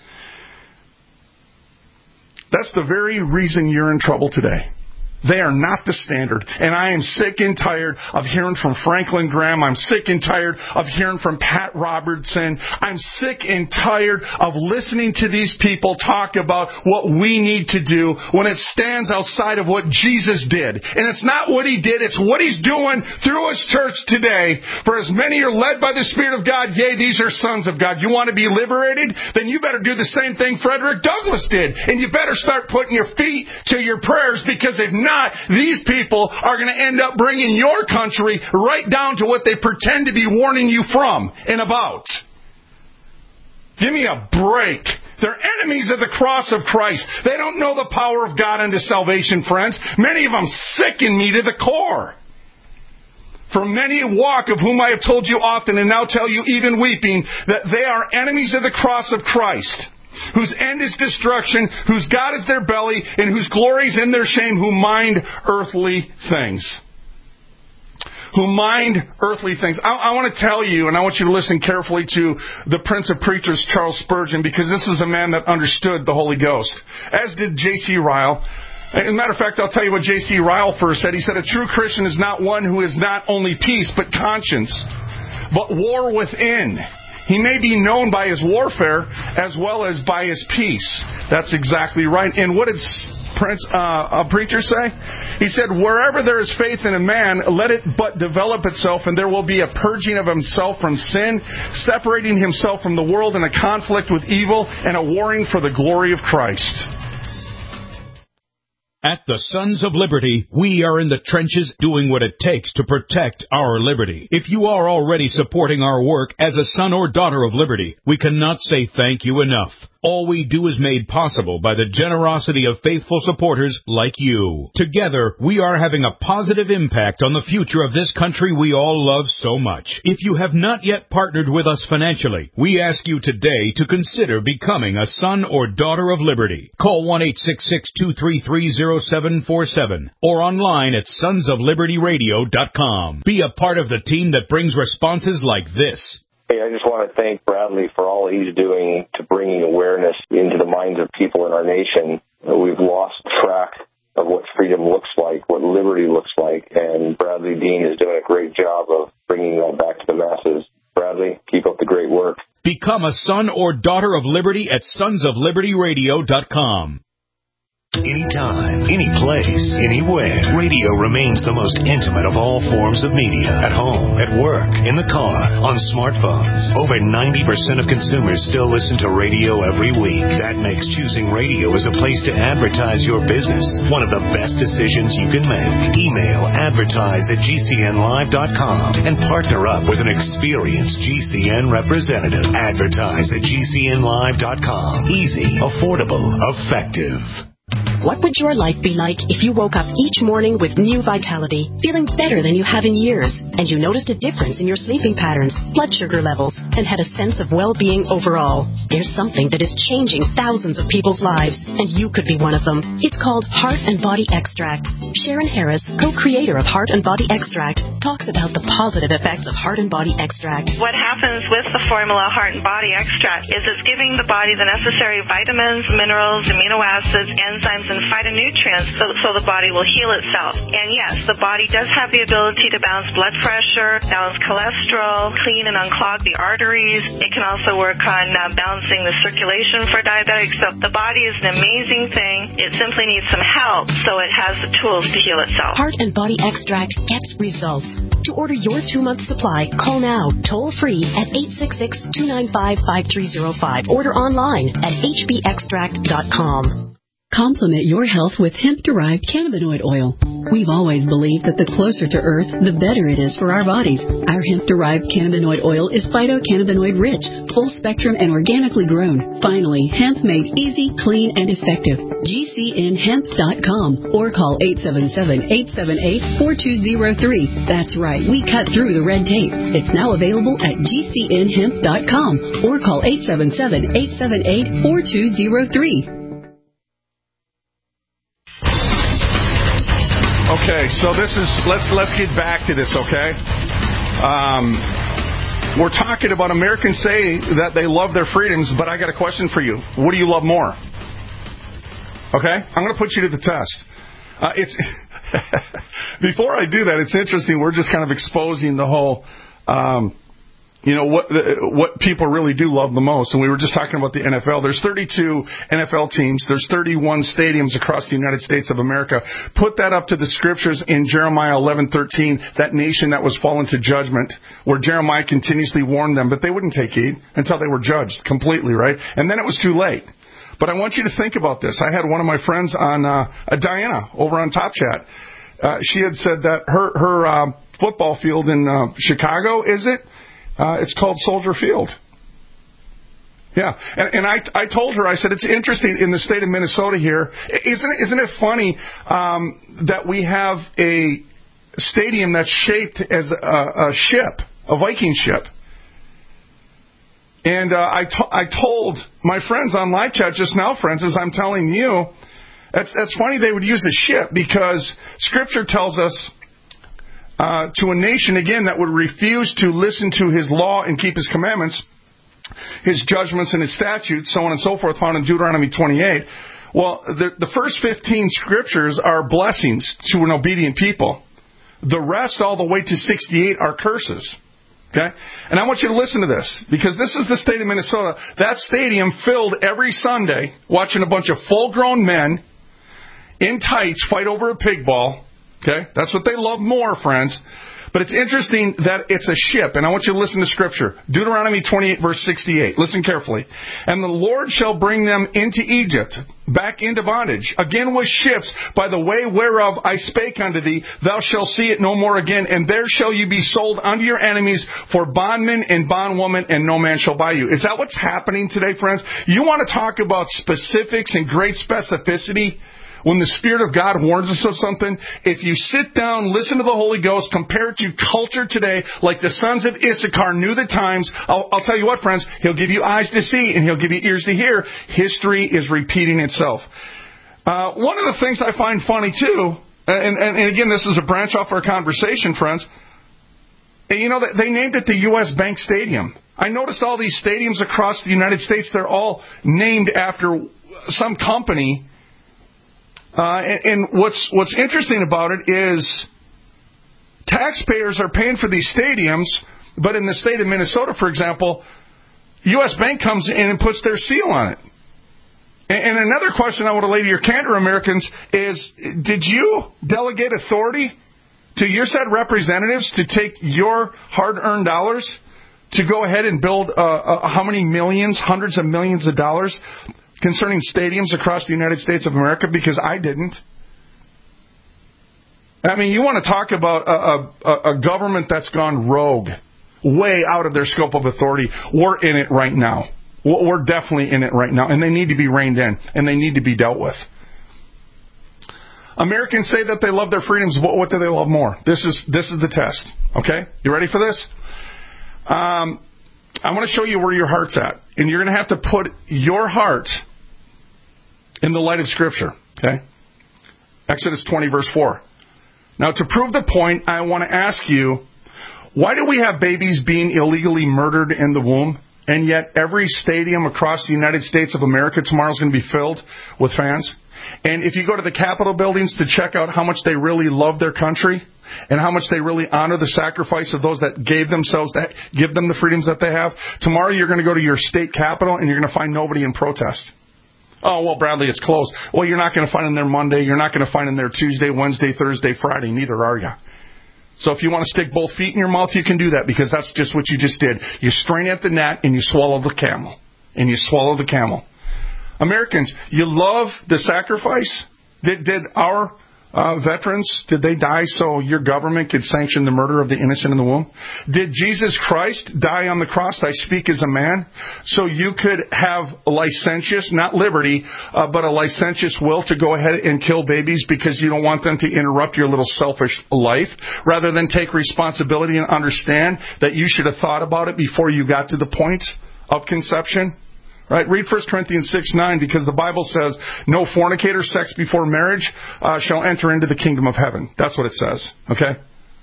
Speaker 3: That's the very reason you're in trouble today. They are not the standard. And I am sick and tired of hearing from Franklin Graham. I'm sick and tired of hearing from Pat Robertson. I'm sick and tired of listening to these people talk about what we need to do when it stands outside of what Jesus did. And it's not what he did, it's what he's doing through his church today. For as many are led by the Spirit of God, yea, these are sons of God. You want to be liberated? Then you better do the same thing Frederick Douglass did. And you better start putting your feet to your prayers, because if not, these people are going to end up bringing your country right down to what they pretend to be warning you from and about. Give me a break. They're enemies of the cross of Christ. They don't know the power of God unto salvation, friends. Many of them sicken me to the core. For many walk, of whom I have told you often, and now tell you even weeping, that they are enemies of the cross of Christ, whose end is destruction, whose God is their belly, and whose glory is in their shame, who mind earthly things. Who mind earthly things. I want to tell you, and I want you to listen carefully to the Prince of Preachers, Charles Spurgeon, because this is a man that understood the Holy Ghost, as did J.C. Ryle. As a matter of fact, I'll tell you what J.C. Ryle first said. He said, a true Christian is not one who is not only peace, but conscience, but war within. He may be known by his warfare as well as by his peace. That's exactly right. And what did a preacher say? He said, wherever there is faith in a man, let it but develop itself, and there will be a purging of himself from sin, separating himself from the world in a conflict with evil, and a warring for the glory of Christ.
Speaker 1: At the Sons of Liberty, we are in the trenches doing what it takes to protect our liberty. If you are already supporting our work as a son or daughter of liberty, we cannot say thank you enough. All we do is made possible by the generosity of faithful supporters like you. Together, we are having a positive impact on the future of this country we all love so much. If you have not yet partnered with us financially, we ask you today to consider becoming a son or daughter of liberty. Call 1-866-233-0747 or online at sonsoflibertyradio.com. Be a part of the team that brings responses like this.
Speaker 14: Hey, I just want to thank Bradley for all he's doing to bringing awareness into the minds of people in our nation. We've lost track of what freedom looks like, what liberty looks like, and Bradley Dean is doing a great job of bringing that back to the masses. Bradley, keep up the great work.
Speaker 1: Become a son or daughter of liberty at sonsoflibertyradio.com.
Speaker 15: Anytime, any place, anywhere, radio remains the most intimate of all forms of media. At home, at work, in the car, on smartphones. Over 90% of consumers still listen to radio every week. That makes choosing radio as a place to advertise your business one of the best decisions you can make. Email advertise@gcnlive.com and partner up with an experienced GCN representative. Advertise at gcnlive.com. Easy, affordable, effective.
Speaker 16: What would your life be like if you woke up each morning with new vitality, feeling better than you have in years, and you noticed a difference in your sleeping patterns, blood sugar levels, and had a sense of well-being overall? There's something that is changing thousands of people's lives, and you could be one of them. It's called Heart and Body Extract. Sharon Harris, co-creator of Heart and Body Extract, talks about the positive effects of Heart and Body Extract.
Speaker 17: What happens with the formula Heart and Body Extract is it's giving the body the necessary vitamins, minerals, amino acids, enzymes, and phytonutrients so the body will heal itself. And yes, the body does have the ability to balance blood pressure, balance cholesterol, clean and unclog the arteries. It can also work on balancing the circulation for diabetics. So the body is an amazing thing. It simply needs some help so it has the tools to heal itself.
Speaker 16: Heart and Body Extract gets results. To order your 2-month supply, call now, toll free at 866-295-5305. Order online at hbextract.com.
Speaker 18: Complement your health with hemp-derived cannabinoid oil. We've always believed that the closer to Earth, the better it is for our bodies. Our hemp-derived cannabinoid oil is phytocannabinoid-rich, full-spectrum, and organically grown. Finally, hemp made easy, clean, and effective. GCNhemp.com or call 877-878-4203. That's right, we cut through the red tape. It's now available at GCNhemp.com or call 877-878-4203.
Speaker 3: Okay, so this is let's get back to this, okay? We're talking about Americans say that they love their freedoms, but I got a question for you. What do you love more? Okay? I'm going to put you to the test. Before I do that, it's interesting. We're just kind of exposing the whole what people really do love the most. And we were just talking about the NFL. There's 32 NFL teams. There's 31 stadiums across the United States of America. Put that up to the scriptures in Jeremiah 11:13, that nation that was fallen to judgment, where Jeremiah continuously warned them, but they wouldn't take heed until they were judged completely, right? And then it was too late. But I want you to think about this. I had one of my friends on, Diana, over on Top Chat. She had said that her football field in Chicago, it's called Soldier Field. Yeah, and I told her, I said, it's interesting in the state of Minnesota here. Isn't it funny that we have a stadium that's shaped as a ship, a Viking ship? And I told my friends on live chat just now, friends, as I'm telling you, that's funny they would use a ship, because Scripture tells us to a nation, again, that would refuse to listen to His law and keep His commandments, His judgments and His statutes, so on and so forth, found in Deuteronomy 28. Well, the first 15 Scriptures are blessings to an obedient people. The rest, all the way to 68, are curses. Okay? And I want you to listen to this, because this is the state of Minnesota. That stadium filled every Sunday watching a bunch of full-grown men in tights fight over a pig ball. Okay? That's what they love more, friends. But it's interesting that it's a ship, and I want you to listen to Scripture. Deuteronomy 28, verse 68. Listen carefully. And the Lord shall bring them into Egypt, back into bondage, again with ships, by the way whereof I spake unto thee, thou shalt see it no more again, and there shall you be sold unto your enemies for bondmen and bondwomen, and no man shall buy you. Is that what's happening today, friends? You want to talk about specifics and great specificity? When the Spirit of God warns us of something, if you sit down, listen to the Holy Ghost, compare it to culture today, like the sons of Issachar knew the times, I'll tell you what, friends, He'll give you eyes to see and He'll give you ears to hear. History is repeating itself. One of the things I find funny, too, and again, this is a branch off our conversation, friends, you know, they named it the U.S. Bank Stadium. I noticed all these stadiums across the United States, they're all named after some company. And what's interesting about it is taxpayers are paying for these stadiums, but in the state of Minnesota, for example, U.S. Bank comes in and puts their seal on it. And another question I want to lay to your candor, Americans, is did you delegate authority to your said representatives to take your hard-earned dollars to go ahead and build how many millions, hundreds of millions of dollars concerning stadiums across the United States of America? Because I didn't. I mean, you want to talk about a government that's gone rogue, way out of their scope of authority. We're in it right now. We're definitely in it right now, and they need to be reined in, and they need to be dealt with. Americans say that they love their freedoms, but what do they love more? This is the test. Okay? You ready for this? I want to show you where your heart's at, and you're going to have to put your heart in the light of Scripture. Okay? Exodus 20, verse 4. Now, to prove the point, I want to ask you, why do we have babies being illegally murdered in the womb, and yet every stadium across the United States of America tomorrow is going to be filled with fans? And if you go to the Capitol buildings to check out how much they really love their country and how much they really honor the sacrifice of those that gave themselves, that give them the freedoms that they have, tomorrow you're going to go to your state capitol and you're going to find nobody in protest. Oh, well, Bradley, it's closed. Well, you're not going to find them there Monday. You're not going to find them there Tuesday, Wednesday, Thursday, Friday. Neither are you. So if you want to stick both feet in your mouth, you can do that, because that's just what you just did. You strain at the gnat and you swallow the camel. And you swallow the camel. Americans, you love the sacrifice? Did our veterans, did they die so your government could sanction the murder of the innocent in the womb? Did Jesus Christ die on the cross, I speak as a man, so you could have a licentious, not liberty, but a licentious will to go ahead and kill babies because you don't want them to interrupt your little selfish life, rather than take responsibility and understand that you should have thought about it before you got to the point of conception? Right? Read 1 Corinthians 6:9, because the Bible says, no fornicator, sex before marriage, shall enter into the kingdom of heaven. That's what it says. Okay?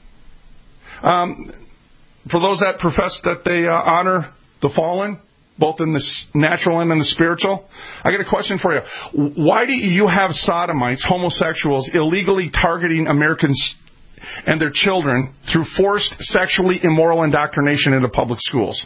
Speaker 3: For those that profess that they honor the fallen, both in the natural and in the spiritual, I got a question for you. Why do you have sodomites, homosexuals, illegally targeting Americans and their children through forced sexually immoral indoctrination into public schools?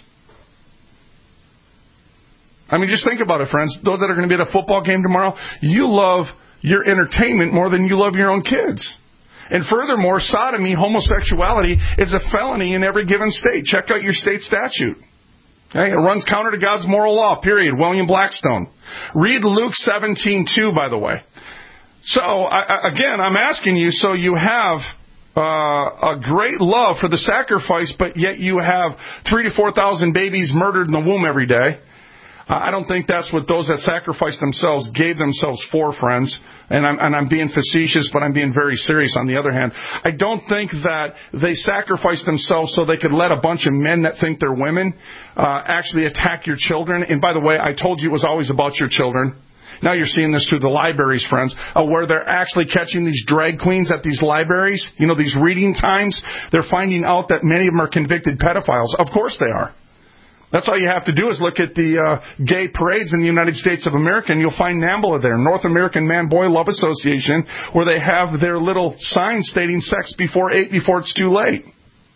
Speaker 3: I mean, just think about it, friends. Those that are going to be at a football game tomorrow, you love your entertainment more than you love your own kids. And furthermore, sodomy, homosexuality, is a felony in every given state. Check out your state statute. Okay? It runs counter to God's moral law, period. William Blackstone. Read Luke 17:2, by the way. So, again, I'm asking you, so you have a great love for the sacrifice, but yet you have 3,000 to 4,000 babies murdered in the womb every day. I don't think that's what those that sacrificed themselves gave themselves for, friends. And I'm being facetious, but I'm being very serious on the other hand. I don't think that they sacrificed themselves so they could let a bunch of men that think they're women actually attack your children. And by the way, I told you it was always about your children. Now you're seeing this through the libraries, friends, where they're actually catching these drag queens at these libraries. You know, these reading times. They're finding out that many of them are convicted pedophiles. Of course they are. That's all you have to do is look at the gay parades in the United States of America, and you'll find NAMBLA there, North American Man-Boy Love Association, where they have their little sign stating sex before 8 before it's too late.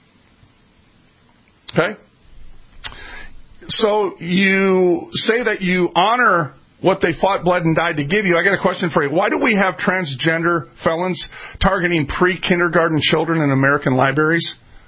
Speaker 3: Okay? So you say that you honor what they fought, bled, and died to give you. I got a question for you. Why do we have transgender felons targeting pre-kindergarten children in American libraries?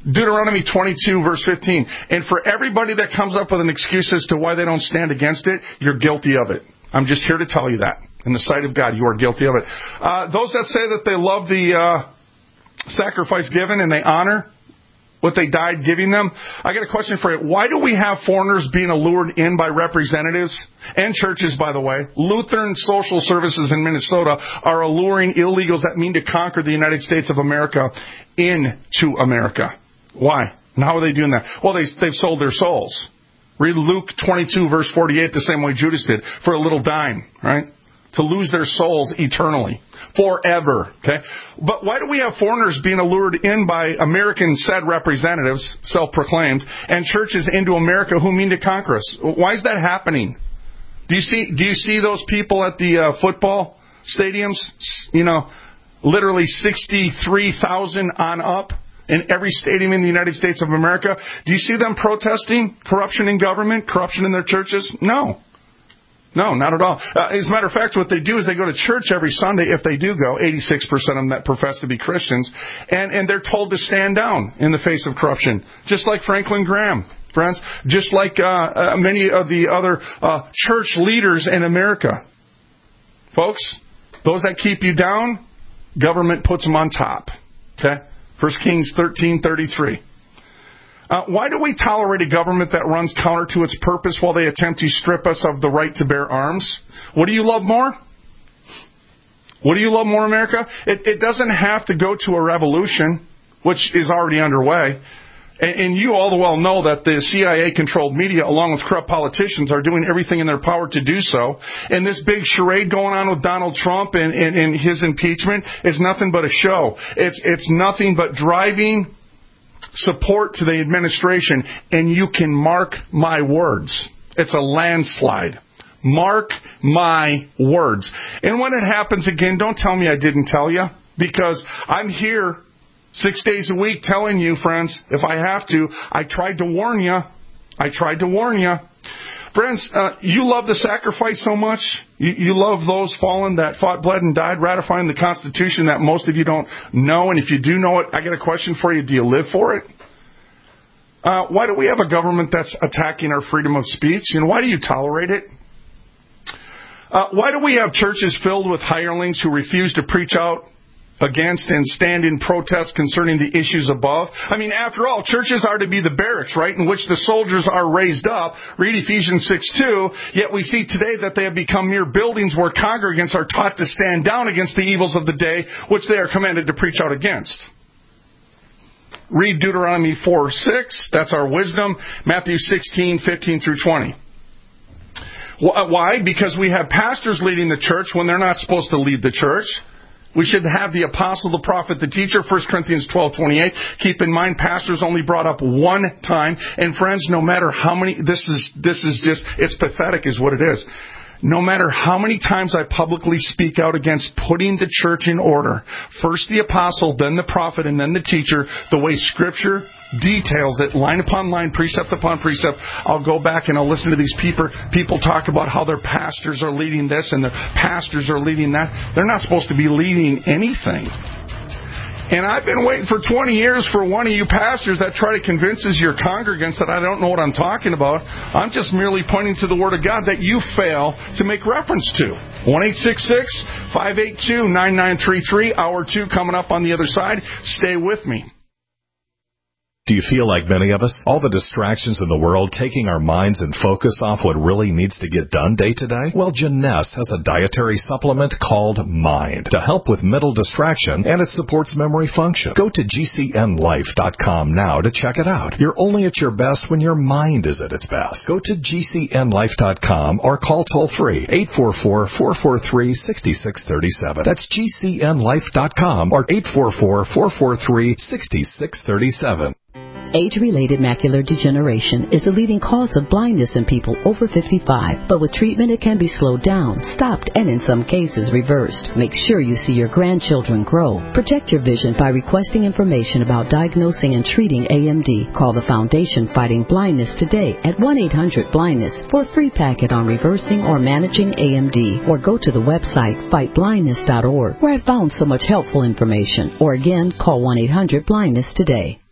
Speaker 3: Deuteronomy 22, verse 15. And for everybody that comes up with an excuse as to why they don't stand against it, you're guilty of it. I'm just here to tell you that. In the sight of God, you are guilty of it. Those that say that they love the sacrifice given and they honor what they died giving them, I got a question for you. Why do we have foreigners being allured in by representatives and churches, by the way? Lutheran Social Services in Minnesota are alluring illegals that mean to conquer the United States of America into America. Why? And how are they doing that? Well, they've sold their souls. Read Luke 22, verse 48, the same way Judas did, for a little dime, right? To lose their souls eternally, forever, okay? But why do we have foreigners being allured in by American said representatives, self-proclaimed, and churches into America who mean to conquer us? Why is that happening? Do you see those people at the football stadiums? You know, literally 63,000 on up in every stadium in the United States of America. Do you see them protesting corruption in government, corruption in their churches? No. No, not at all. As a matter of fact, what they do is they go to church every Sunday, if they do go, 86% of them that profess to be Christians, and they're told to stand down in the face of corruption, just like Franklin Graham, friends, just like many of the other church leaders in America. Folks, those that keep you down, government puts them on top. Okay? 1 Kings 13:33. Why do we tolerate a government that runs counter to its purpose while they attempt to strip us of the right to bear arms? What do you love more? What do you love more, America? It doesn't have to go to a revolution, which is already underway. And you all well know that the CIA-controlled media, along with corrupt politicians, are doing everything in their power to do so. And this big charade going on with Donald Trump and his impeachment is nothing but a show. It's nothing but driving support to the administration, and you can mark my words. It's a landslide. Mark my words. And when it happens again, don't tell me I didn't tell you, because I'm here 6 days a week telling you, friends, if I have to, I tried to warn you. I tried to warn you. Friends, you love the sacrifice so much. You love those fallen that fought, bled, and died, ratifying the Constitution that most of you don't know. And if you do know it, I got a question for you. Do you live for it? Why do we have a government that's attacking our freedom of speech? And why do you tolerate it? Why do we have churches filled with hirelings who refuse to preach out against and stand in protest concerning the issues above? I mean, after all, churches are to be the barracks, right, in which the soldiers are raised up. Read Ephesians 6:2. Yet we see today that they have become mere buildings where congregants are taught to stand down against the evils of the day, which they are commanded to preach out against. Read Deuteronomy 4:6. That's our wisdom. Matthew 16:15 through 20. Why? Because we have pastors leading the church when they're not supposed to lead the church. We should have the apostle, the prophet, the teacher, 1 Corinthians 12:28. Keep in mind, pastors only brought up one time. And friends, no matter how many, this is just, it's pathetic is what it is. No matter how many times I publicly speak out against putting the church in order, first the apostle, then the prophet, and then the teacher, the way Scripture details it, line upon line, precept upon precept, I'll go back and I'll listen to these people talk about how their pastors are leading this and their pastors are leading that. They're not supposed to be leading anything. And I've been waiting for 20 years for one of you pastors that try to convince your congregants that I don't know what I'm talking about. I'm just merely pointing to the Word of God that you fail to make reference to. 1-866-582-9933. Hour 2 coming up on the other side. Stay with me.
Speaker 19: Do you feel like many of us? All the distractions in the world taking our minds and focus off what really needs to get done day to day? Well, Jeunesse has a dietary supplement called Mind to help with mental distraction, and it supports memory function. Go to GCNlife.com now to check it out. You're only at your best when your mind is at its best. Go to GCNlife.com or call toll-free 844-443-6637. That's GCNlife.com or 844-443-6637.
Speaker 18: Age-related macular degeneration is the leading cause of blindness in people over 55. But with treatment, it can be slowed down, stopped, and in some cases reversed. Make sure you see your grandchildren grow. Protect your vision by requesting information about diagnosing and treating AMD. Call the Foundation Fighting Blindness today at 1-800-BLINDNESS for a free packet on reversing or managing AMD. Or go to the website fightblindness.org, where I found so much helpful information. Or again, call 1-800-BLINDNESS today.